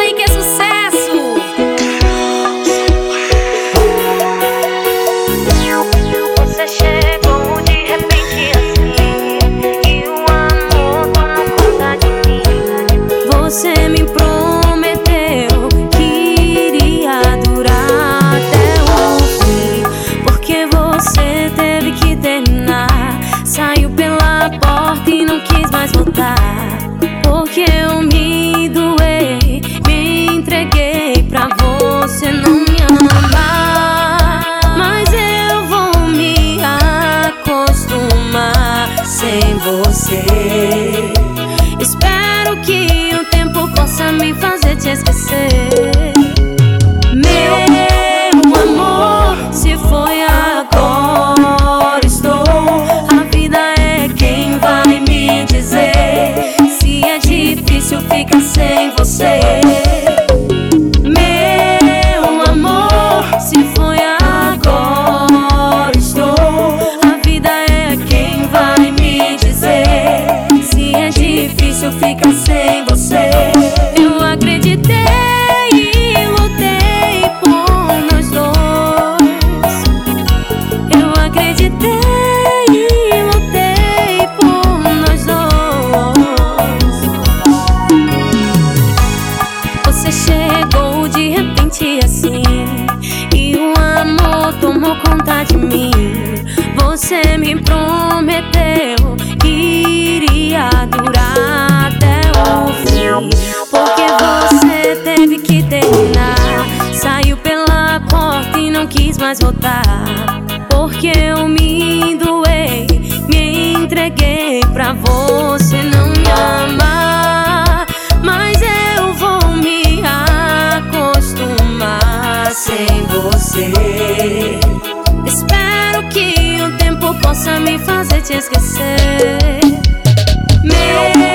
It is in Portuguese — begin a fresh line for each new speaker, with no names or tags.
aí que é sucesso.
Você chegou de repente assim, e o amor tomou conta de mim.
Você me prometeu que iria durar até o fim, porque você teve que terminar. Saiu pela porta e não quis mais voltar, porque eu me doei, me entreguei pra você não me amar. Mas eu vou me acostumar sem você. Espero que o tempo possa me fazer te esquecer. Meu amor, se foi agora, estou. A vida é quem vai me dizer se é difícil ficar sem você. Meu amor, se foi agora, estou. A vida é quem vai me dizer se é difícil ficar sem você. Eu acreditei e lutei por nós dois. Eu acreditei e lutei por nós dois. Você chegou de repente assim, e o amor tomou conta de mim. Você me prometeu que iria durar até o fim, porque você teve que terminar. Saiu pela porta e não quis mais voltar, porque eu me doei, me entreguei pra você não me amar. Mas eu vou me acostumar sem você. Espero que o tempo possa me fazer te esquecer.